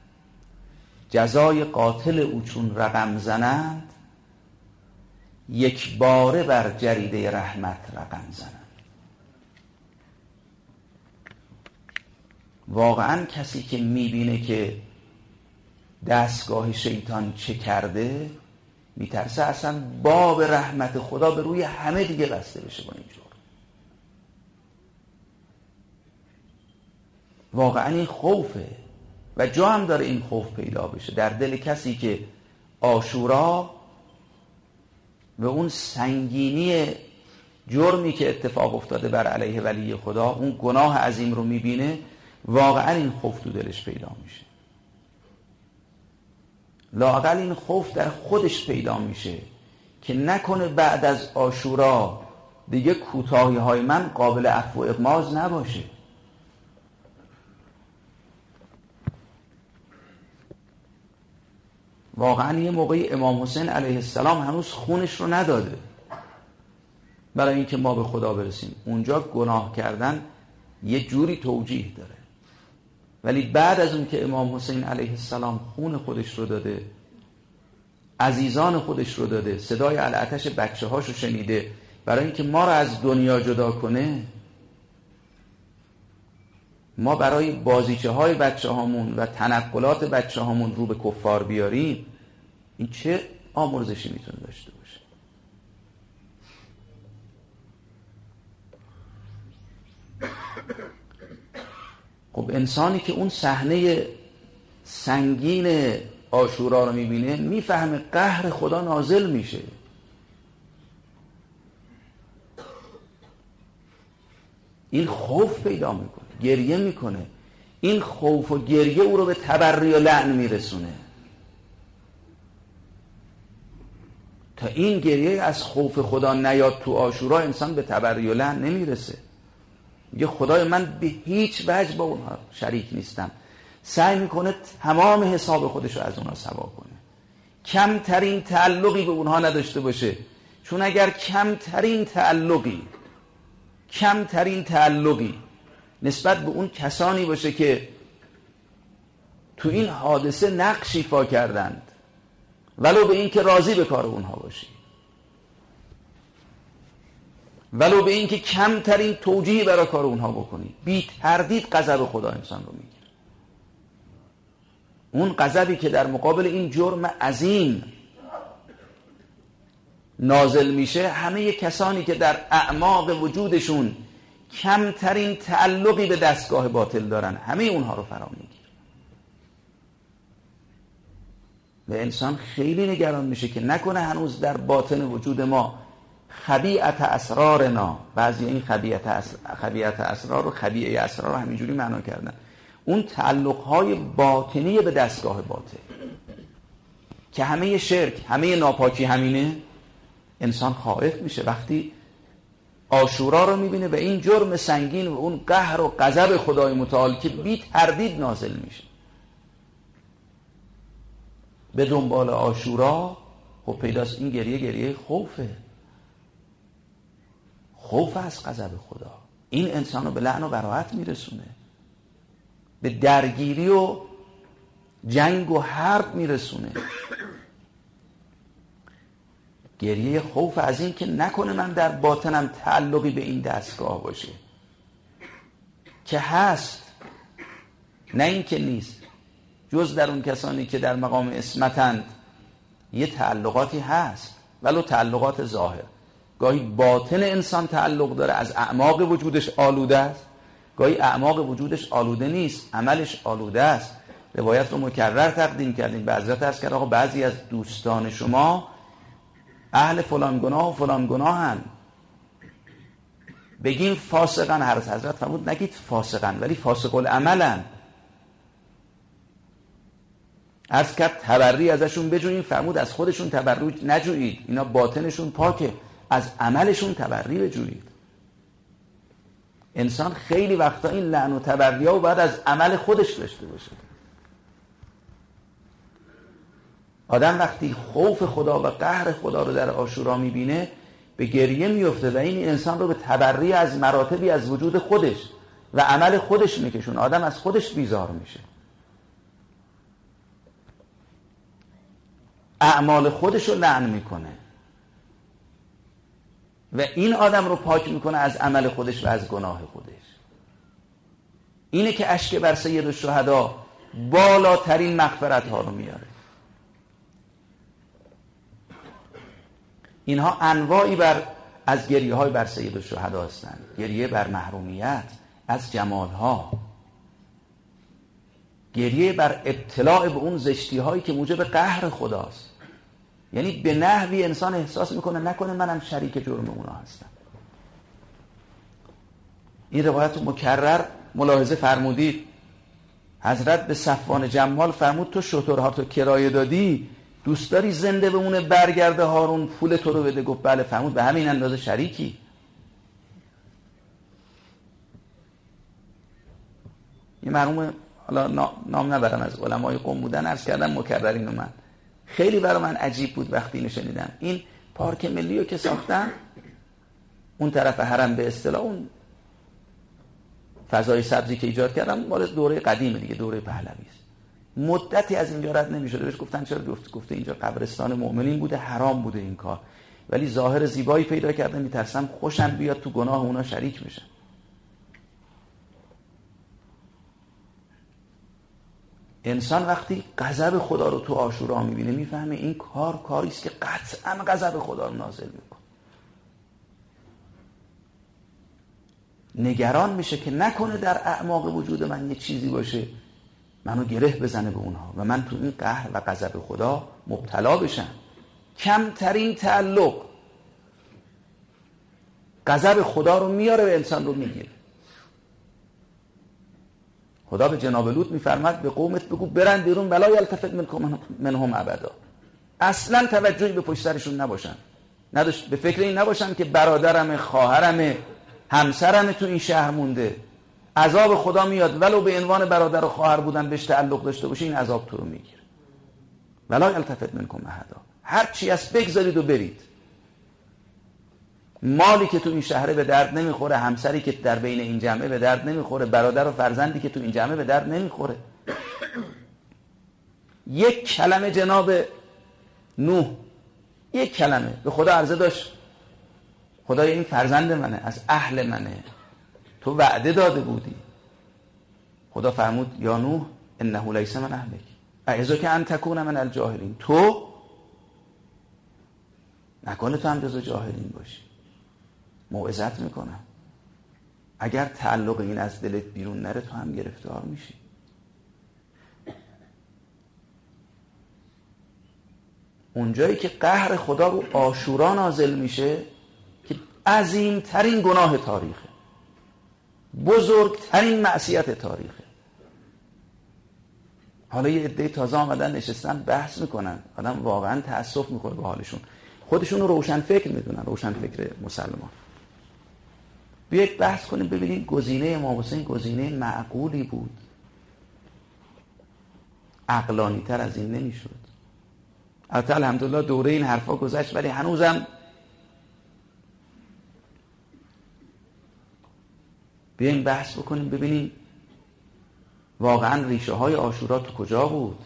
جزای قاتل او چون رقم زنند، یک باره بر جریده رحمت رقم زنند. واقعا کسی که میبینه که دستگاه شیطان چه کرده، میترسه اصلا باب رحمت خدا به روی همه دیگه بسته بشه با اینجور. واقعا این خوفه و جا هم داره این خوف پیدا بشه در دل کسی که عاشورا و اون سنگینی جرمی که اتفاق افتاده بر علیه ولی خدا، اون گناه عظیم رو میبینه. واقعا این خوف تو دلش پیدا میشه. لااقل این خوف در خودش پیدا میشه که نکنه بعد از عاشورا دیگه کوتاهی های من قابل عفو و اغماض نباشه. واقعا یه موقعی امام حسین علیه السلام هنوز خونش رو نداده برای اینکه ما به خدا برسیم. اونجا گناه کردن یه جوری توجیه داره، ولی بعد از اون که امام حسین علیه السلام خون خودش رو داده، عزیزان خودش رو داده، صدای العطش بچه هاشو شنیده برای اینکه ما رو از دنیا جدا کنه، ما برای بازیچه های بچه هامون و تنقلات بچه هامون رو به کفار بیاریم، این چه آمرزشی میتونه داشته باشه؟ خب انسانی که اون صحنه سنگین عاشورا رو میبینه میفهمه قهر خدا نازل میشه. این خوف پیدا میکنه، گریه میکنه. این خوف و گریه او رو به تبری و لعن میرسونه. تا این گریه از خوف خدا نیاد تو عاشورا، انسان به تبری و لعن نمیرسه. میگه خدای من به هیچ وجه با اونها شریک نیستم. سعی میکنه تمام حساب خودش رو از اونها سوا کنه، کمترین تعلقی به اونها نداشته باشه. چون اگر کمترین تعلقی نسبت به اون کسانی باشه که تو این حادثه نقش ایفا کردند، ولو به این که راضی به کار اونها باشی، ولو به این که کمترین توجیهی برای کار اونها بکنی، بی تردید غضب خدا انسان رو میگیره. اون غضبی که در مقابل این جرم عظیم نازل میشه، همه کسانی که در اعماق وجودشون کمترین تعلقی به دستگاه باطل دارن، همه اونها رو فرا میگیره. و انسان خیلی نگران میشه که نکنه هنوز در باطن وجود ما خبیئت اسرارنا، بعضی این خبیئت اسرار رو خبیئه اسرار رو همینجوری معنا کردن، اون تعلقهای باطنی به دستگاه باطل که همه شرک، همه ناپاکی همینه. انسان خائف میشه وقتی عاشورا رو میبینه و این جرم سنگین و اون قهر و غضب خدای متعال که بی تردید نازل میشه. به دنبال عاشورا خب پیداست این گریه خوفه، خوف از غضب خدا. این انسان رو به لعن و براءت میرسونه، به درگیری و جنگ و حرب میرسونه. گریه خوف از این که نکنه من در باطنم تعلقی به این دستگاه باشه که هست، نه این که نیست. جز در اون کسانی که در مقام عصمتند یه تعلقاتی هست، ولو تعلقات ظاهر. گاهی باطن انسان تعلق داره، از اعماق وجودش آلوده است، گاهی اعماق وجودش آلوده نیست، عملش آلوده است. روایت رو مکرر تقدیم کردیم. به حضرت عرض کرد آقا بعضی از دوستان شما اهل فلان گناه و فلان گناهن، بگیم فاسقن. حضرت فرمود نگید فاسقن، ولی فاسق العملن. عرض کرد تبری ازشون بجوییم، فرمود از خودشون تبرج نجویید، اینا باطنشون پاکه، از عملشون تبری بجویید. انسان خیلی وقتا این لعن و تبری‌ها و باید از عمل خودش داشته باشه. آدم وقتی خوف خدا و قهر خدا رو در عاشورا میبینه به گریه میفته و این انسان رو به تبری از مراتبی از وجود خودش و عمل خودش میکشون. آدم از خودش بیزار میشه، اعمال خودش رو لعن میکنه و این آدم رو پاک میکنه از عمل خودش و از گناه خودش. اینه که اشک بر سید الشهدا بالاترین مغفرت ها رو میاره. اینها انواعی از گریه های بر سید الشهدا هستند. گریه بر محرومیت از جمال ها، گریه بر اطلاع به اون زشتی هایی که موجب قهر خداست. یعنی به نحوی انسان احساس میکنه نکنه منم شریک جرم اونا هستم. این روایت مکرر ملاحظه فرمودید. حضرت به صفوان جمال فرمود تو شترها تو کرایه دادی، دوست داری زنده بمونه برگرده هارون پول تو رو بده؟ گفت بله. فرمود به همین اندازه شریکی. یه مرحوم، حالا نام نبرم، از علمای قوم بودن، عرض کردم مکررین من خیلی برای من عجیب بود وقتی اینو شنیدم. این پارک ملی رو که ساختن اون طرف حرم، به اصطلاح اون فضای سبزی که ایجاد کردن مال دوره قدیمه دیگه، دوره پهلوی است. مدتی از اینجا رد نمی‌شده. بهش گفتن چرا؟ گفته اینجا قبرستان مؤمنین بوده، حرام بوده این کار، ولی ظاهر زیبایی پیدا کرده، میترسم خوشم بیاد تو گناه اونا شریک بشن. انسان وقتی غضب خدا رو تو عاشورا میبینه میفهمه این کاری است که قطعا غضب خدا رو نازل میکنه. نگران میشه که نکنه در اعماق وجود من یه چیزی باشه منو گره بزنه به اونها و من تو این قهر و غضب خدا مبتلا بشم. کمترین تعلق غضب خدا رو میاره و انسان رو میگیره. خدا به جناب لوط میفرماد به قومت بگو برن بیرون ولا یلتفت منهم ابدا. اصلا توجهی به پشت سرشون نباشن، به فکر این نباشن که برادرم، خواهرم، همسرم تو این شهر مونده، عذاب خدا میاد ولو به عنوان برادر و خواهر بودن بهش تعلق داشته باشه این عذاب تو رو میگیره. ولا یلتفت منکم احدا. هر چی از بگذارید و برید. مالی که تو این شهره به درد نمیخوره، همسری که در بین این جمعه به درد نمیخوره، برادر و فرزندی که تو این جمعه به درد نمیخوره. یک کلمه جناب نوح، یک کلمه به خدا عرضه داشت: خدای این فرزند منه، از اهل منه، تو وعده داده بودی. خدا فرمود یا نوح انه لیس من اهلک اعظک ان تکون من الجاهلین. تو نکنه تو هم جزو جاهلین باشی. موعظت میکنم اگر تعلق این از دلت بیرون نره تو هم گرفتار میشی. اونجایی که قهر خدا رو عاشورا نازل میشه که عظیمترین گناه تاریخه، بزرگترین معصیت تاریخه. حالا یه عده تازه آمدن نشستن بحث میکنن، آدم واقعا تأسف میخوره به حالشون. خودشون رو روشن فکر میدونن، روشن فکر مسلمان. بیایید بحث کنیم ببینیم گزینه امام حسین گزینه معقولی بود. عقلانی تر از این نمیشد. البته الحمدلله دوره این حرفا گذشت، ولی هنوزم بیاییم بحث بکنیم ببینیم واقعا ریشه های عاشورا تو کجا بود.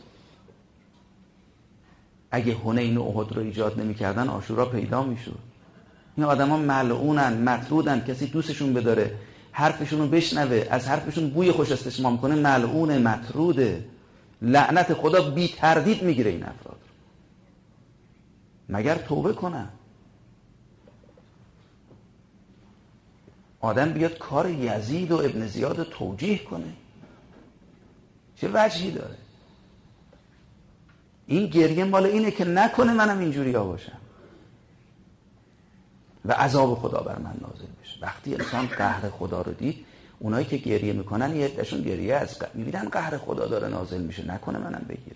اگه حنین و احد رو ایجاد نمی کردن عاشورا پیدا می شد. این آدم ها ملعونن، مطرودن، کسی دوستشون بداره، حرفشون رو بشنوه، از حرفشون بوی خوش استشمام کنه، ملعونه، مطروده. لعنت خدا بی تردید می گیره این افراد رو، مگر توبه کنن. آدم بیاد کار یزید و ابن زیاد رو توجیه کنه، چه وجهی داره؟ این گریه مال اینه که نکنه منم اینجوری ها باشم و عذاب خدا بر من نازل بشه. وقتی انسان قهر خدا رو دید، اونایی که گریه میکنن یه عده‌شون گریه از میبینن قهر خدا داره نازل میشه، نکنه منم بگیره.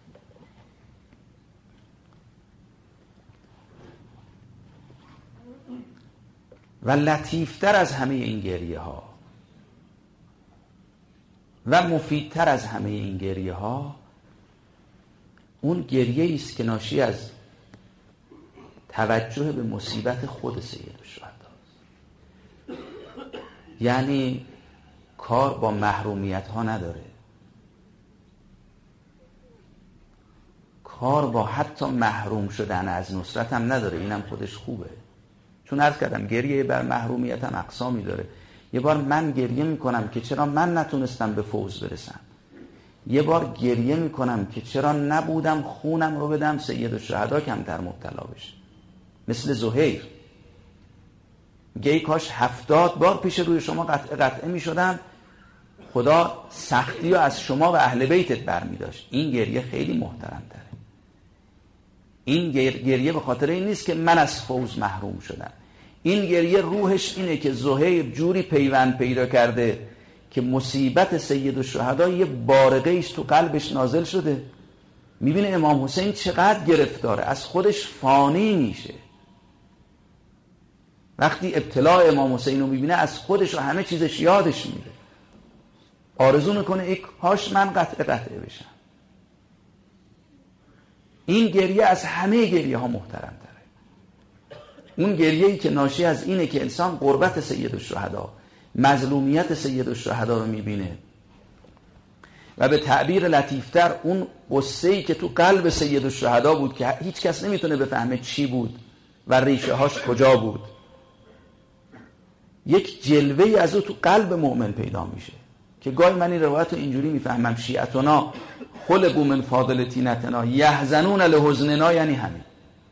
و لطیفتر از همه این گریه ها و مفیدتر از همه این گریه ها اون گریه است که ناشی از توجه به مصیبت خود سید الشهدا است. یعنی کار با محرومیت ها نداره، کار با حتی محروم شدن از نصرت هم نداره. اینم خودش خوبه، چون عرض کردم گریه بر محرومیت هم اقسامی داره. یه بار من گریه میکنم که چرا من نتونستم به فوز برسم، یه بار گریه میکنم که چرا نبودم خونم رو بدم سید الشهدا کمتر مبتلا بشه. مثل زهیر میگه ای کاش 70 بار پیش روی شما قطعه میشدم، خدا سختی رو از شما و اهل بیتت برمی داشت. این گریه خیلی محترم تره. این گریه به خاطر این نیست که من از فوز محروم شدم. این گریه روحش اینه که زهیر جوری پیوند پیدا کرده که مصیبت سید الشهدا یه بارقه ایست تو قلبش نازل شده. میبینه امام حسین چقدر گرفتاره، از خودش فانی میشه. وقتی ابتلاع امام حسین رو میبینه از خودش و همه چیزش یادش میره، آرزو میکنه ای کاش من قطعه بشم. این گریه از همه گریه ها محترم تره. اون گریه‌ای که ناشی از اینه که انسان قربت سید الشهدا، مظلومیت سید الشهدا رو میبینه و به تعبیر لطیفتر اون غصه‌ای که تو قلب سید الشهدا بود که هیچ کس نمیتونه بفهمه چی بود و ریشه هاش کجا بود، یک جلوه‌ای از او تو قلب مؤمن پیدا میشه که گاهی من این روایت رو اینجوری میفهمم: شیعتنا خلقوا من فاضل طینتنا یحزنون لحزننا، یعنی همین.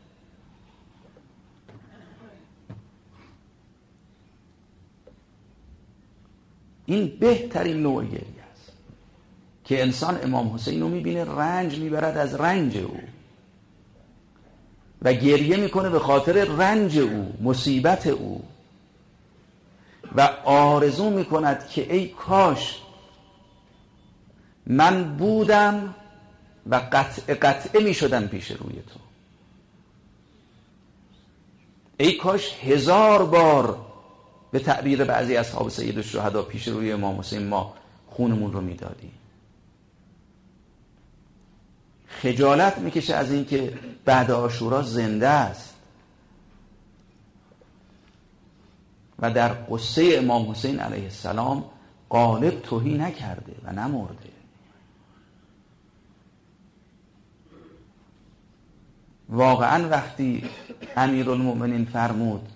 این بهترین نوع گریه است که انسان امام حسین رو میبینه رنج میبرد از رنج او و گریه میکنه به خاطر رنج او، مصیبت او، و آرزو میکند که ای کاش من بودم و قطعه میشدم پیش روی تو، ای کاش 1000 بار به تعبیر بعضی اصحاب سید الشهدا پیش روی امام حسین ما خونمون رو میدادیم. خجالت میکشه از این که بعد عاشورا زنده است و در قصه امام حسین علیه السلام غالب تهی نکرده و نمرده. واقعا وقتی امیرالمؤمنین فرمود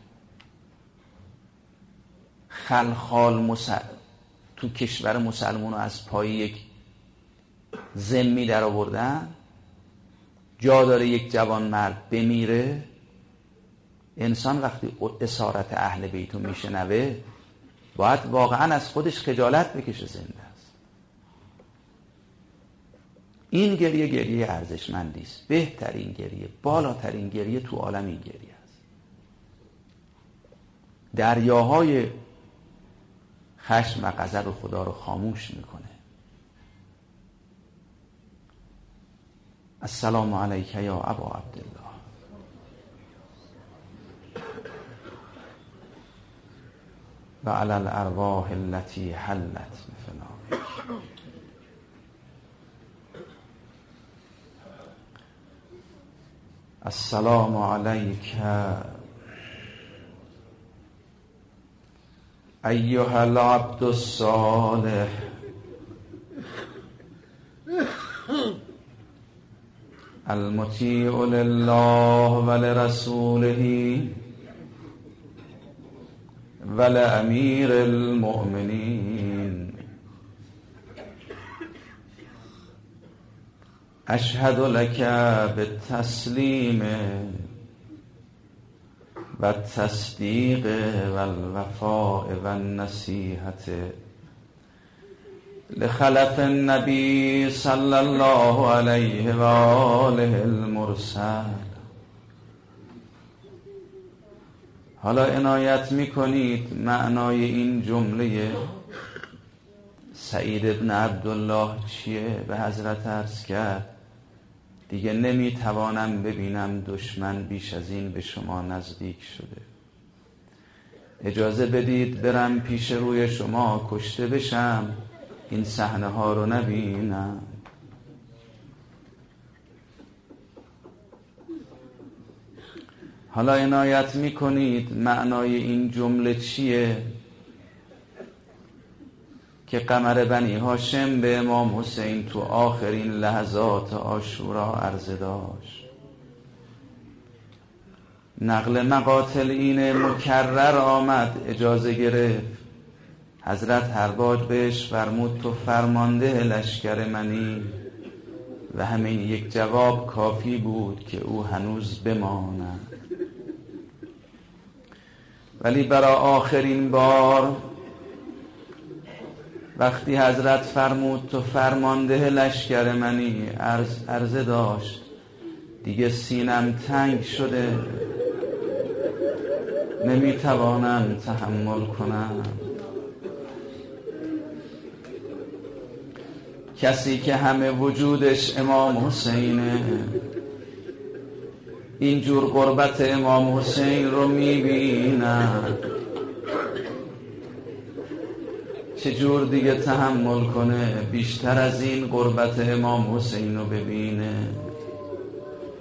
خلخال تو کشور مسلمانو از پای یک ذمی در آوردن، جا داره یک جوان مرد بمیره، انسان وقتی اسارت اهل بیتو میشنوه باید واقعا از خودش خجالت بکشه. زنده است. این گریه گریه ارزشمندی است، بهترین گریه، بالاترین گریه تو عالم این گریه است. دریاهای خشم و غضب خدا رو خاموش میکنه. السلام علیک یا ابا عبدالله. و علی الارواح التي حلت بفنائک. السلام علیک ایها العبد الصالح المطیع لله ولرسوله ولامیر المؤمنین. اشهد لك بالتسلیم و التصدیق و الوفاء و النصیحت لخلف النبی صلی الله علیه و آله المرسل. حالا عنایت میکنید معنای این جمله سعید ابن عبدالله چیه؟ به حضرت عرض کرد دیگه نمیتوانم ببینم دشمن بیش از این به شما نزدیک شده. اجازه بدید برم پیش روی شما کشته بشم، این صحنه ها رو نبینم. حالا عنایت میکنید معنای این جمله چیه که قمر بنی هاشم به امام حسین تو آخرین لحظات عاشورا عرضه داشت. نقل مقاتل این مکرر آمد، اجازه گرفت. حضرت هرباج بهش فرمود تو فرمانده لشکر منی، و همین یک جواب کافی بود که او هنوز بماند. ولی برای آخرین بار وقتی حضرت فرمود تو فرمانده لشکر منی، عرضه داشت دیگه سینم تنگ شده، نمیتوانم تحمل کنم. کسی که همه وجودش امام حسینه اینجور قربت امام حسین رو میبیند، چجور دیگه تحمل کنه بیشتر از این قربت امام حسین رو ببینه؟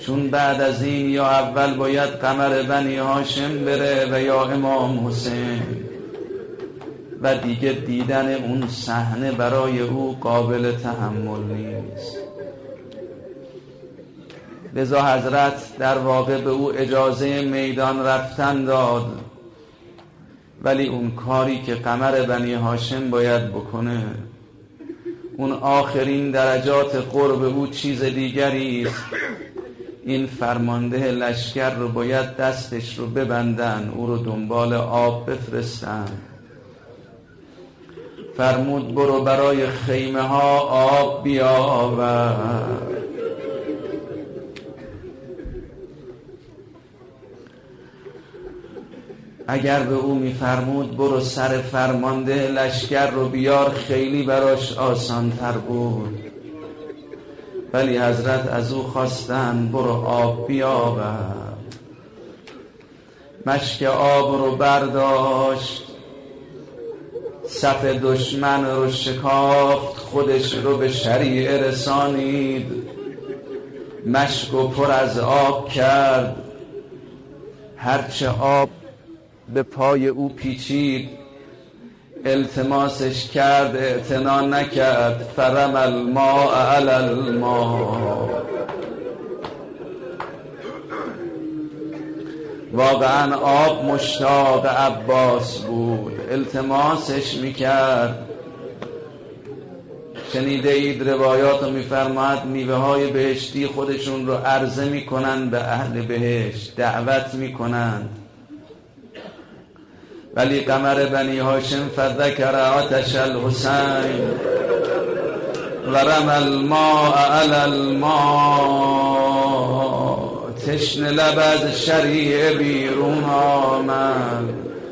چون بعد از این یا اول باید قمر بنی هاشم بره و یا امام حسین، و دیگه دیدن اون صحنه برای او قابل تحمل نیست. لذا حضرت در واقع به او اجازه میدان رفتن داد، ولی اون کاری که قمر بنی هاشم باید بکنه، اون آخرین درجات قرب او چیز دیگری است. این فرمانده لشکر رو باید دستش رو ببندن، او رو دنبال آب بفرستن. فرمود برو برای خیمه ها آب بیاور. اگر به او میفرمود برو سر فرمانده لشکر رو بیار، خیلی براش آسان تر بود، ولی حضرت از او خواستن برو آب بیاور. مشک آب رو برداشت، صف دشمن رو شکافت، خودش رو به شریعه رسانید، مشک رو پر از آب کرد. هرچه آب به پای او پیچید التماسش کرد، اعتنا نکرد. فرم الماء علی الماء. واقعا آب مشتاق عباس بود، التماسش میکرد. شنیده اید روایات رو میفرماد میوه های بهشتی خودشون رو عرضه میکنن به اهل بهشت، دعوت میکنن، ولی قمر بنی هاشم فذکر آتش الحسین و رمى الماء علی الماء. تشنه لب از شریعه بیرون آمد.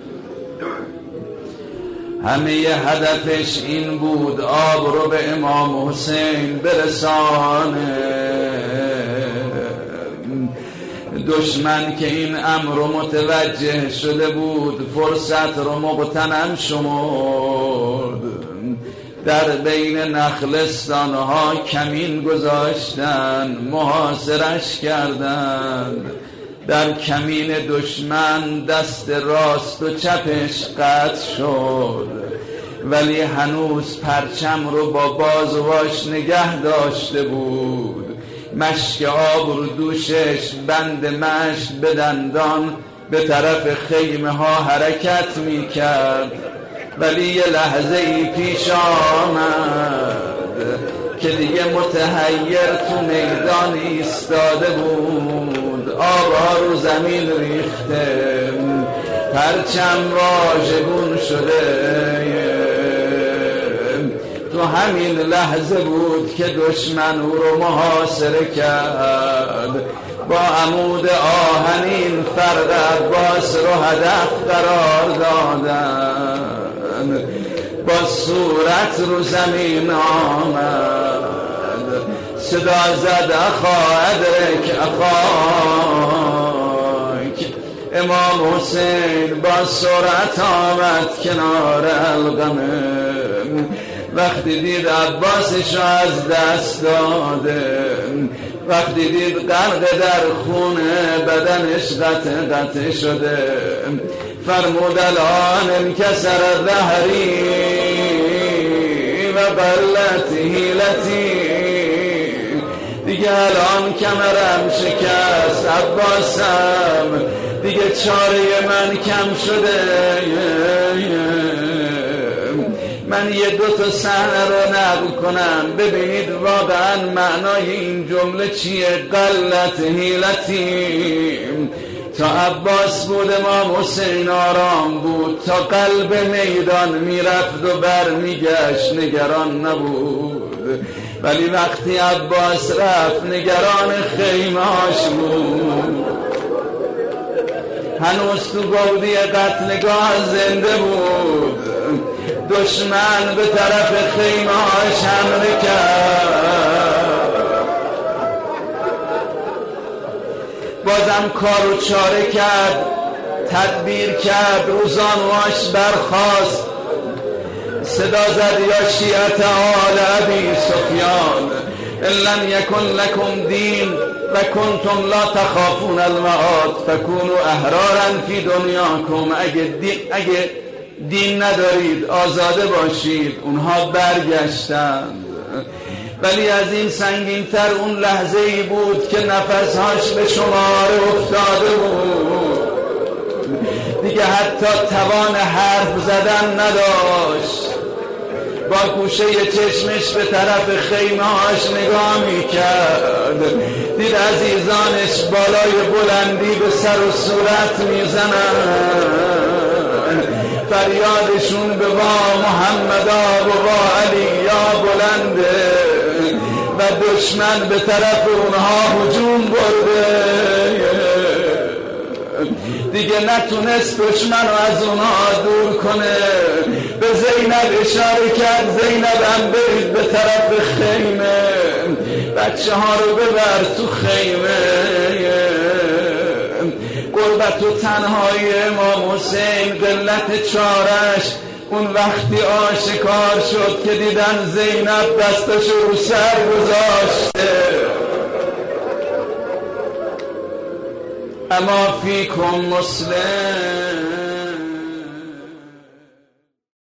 همه هدفش این بود آب رو به امام حسین برسانه. دشمن که این امر رو متوجه شده بود، فرصت رو مغتنم شمرد. در بین نخلستانها کمین گذاشتن، محاصرش کردن. در کمین دشمن دست راست و چپش قطع شد، ولی هنوز پرچم رو با بازوهاش نگه داشته بود. مشک آب رو دوشش، بند مشک به دندان به طرف خیمه ها حرکت می کرد. ولی یه لحظه ای پیش آمد که دیگه متحیر تو میدان ایستاده بود. آبها رو زمین ریخته، پرچم واژگون شده. تو همین لحظه بود که دشمن او رو محاصره کرد. با عمود آهنین فرد عباس رو هدف قرار دادن. با صورت رو زمین آمد، صدا زد اخا ادرک اخاک. امام حسین با سرعت آمد کنار القمه. وقتی دید عباسش از دست داده، وقتی دید غرق در خونه، بدنش قطع شده، فرمود الان انکسر ظهری و قلت حیلتی. دیگه الان کمرم شکست عباسم، دیگه چاره من کم شده. من یه دو تا صحنه رو نقل کنم ببینید واقعا معنای این جمله چیه. قلت حیلتی، تا عباس بود امام حسین آرام بود، تا قلب میدان میرفت و بر میگشت نگران نبود. ولی وقتی عباس رفت نگران خیمه‌اش بود. هنوز تو گودی قتلگاه زنده بود. دشمن به طرف خیمه‌اش حمله کرد. بازم کارو چاره کرد، تدبیر کرد، روزانواش برخاست. صدا زد یا شیعت آل ابی سفیان، ان لم یکن لکم دین و کنتم لا تخافون المعاد فکونوا احرارا فی دنیاکم. اگه دین ندارید آزاده باشید. اونها برگشتند، ولی از این سنگین‌تر اون لحظه ای بود که نفسهاش به شمار افتاده بود، دیگه حتی توان حرف زدن نداشت. با گوشه چشمش به طرف خیمه‌هاش نگاه میکرد، دید عزیزانش بالای بلندی به سر و صورت میزنن، فریادشون به وا محمدا و وا علیا بلنده و دشمن به طرف اونها هجوم برده. دیگه نتونست دشمن رو از اونها دور کنه. به زینب اشاره کرد، زینب هم برید به طرف خیمه، بچه ها رو ببر تو خیمه. غربت و تنهایی امام حسین، قلت چارش، اون وقتی آشکار شد که دیدن زینب دستش رو سر گذاشته. اما فیکم مسلم